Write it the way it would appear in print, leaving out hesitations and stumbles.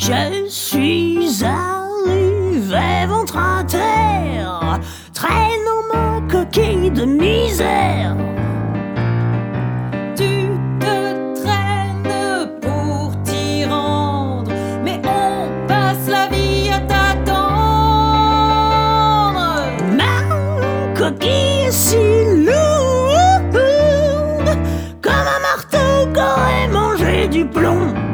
Je suis arrivé ventre à terre, traînant ma coquille de misère. Tu te traînes pour t'y rendre, mais on passe la vie à t'attendre. Ma coquille est si lourde, comme un marteau qu'aurait mangé du plomb.